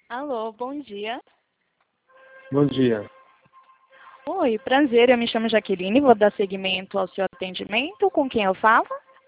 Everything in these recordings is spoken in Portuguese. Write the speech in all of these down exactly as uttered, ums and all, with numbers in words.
Alô, bom dia. Bom dia. Oi, prazer, eu me chamo Jaqueline, vou dar seguimento ao seu atendimento. Com quem eu falo?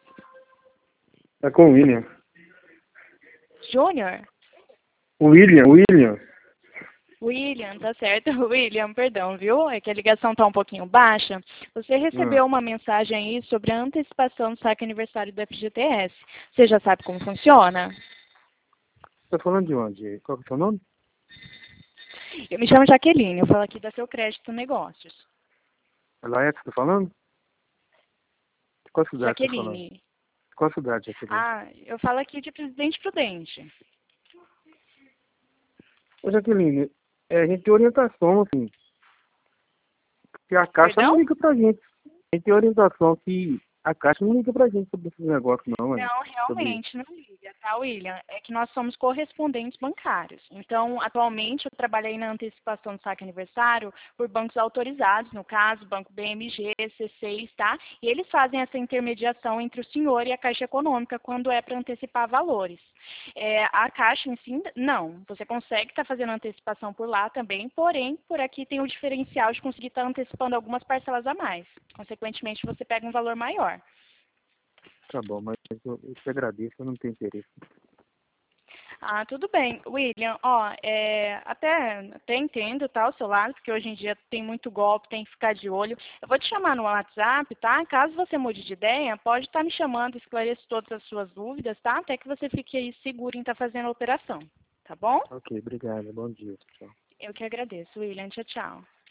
É com o William. Júnior? William, William. William, tá certo. William, perdão, viu? É que a ligação tá um pouquinho baixa. Você Ah, recebeu uma mensagem aí sobre a antecipação do saque aniversário do F G T S. Você já sabe como funciona? tá falando de onde? Qual que é o seu nome? Eu me chamo Jaqueline, eu falo aqui da Seu Crédito Negócios. É Laerte que tá falando? De qual cidade você tá falando? Jaqueline. De qual cidade, Jaqueline? Ah, eu falo aqui de Presidente Prudente. Ô, Jaqueline, é, a gente tem orientação, assim, que a Caixa Perdão? não liga pra gente. A gente tem orientação que a Caixa não liga pra gente sobre esses negócios, não, hein? Não, Sobre... realmente, não liga, tá, William? É que nós somos correspondentes bancários. Então, atualmente, eu trabalhei na antecipação do saque aniversário por bancos autorizados, no caso, Banco B M G, C seis, tá? E eles fazem essa intermediação entre o senhor e a Caixa Econômica quando é para antecipar valores. É, a Caixa em si, não. Você consegue estar fazendo antecipação por lá também, porém, por aqui tem o diferencial de conseguir estar antecipando algumas parcelas a mais. Consequentemente, você pega um valor maior. Tá bom, mas eu, eu te agradeço, eu não tenho interesse. Ah, tudo bem. William, ó, é, até, até entendo, tá, o seu lado, porque hoje em dia tem muito golpe, tem que ficar de olho. Eu vou te chamar no WhatsApp, tá? Caso você mude de ideia, pode estar me chamando, esclareço todas as suas dúvidas, tá? Até que você fique aí seguro em estar fazendo a operação, tá bom? Ok, obrigado. Bom dia. Tchau. Eu que agradeço, William. Tchau, tchau.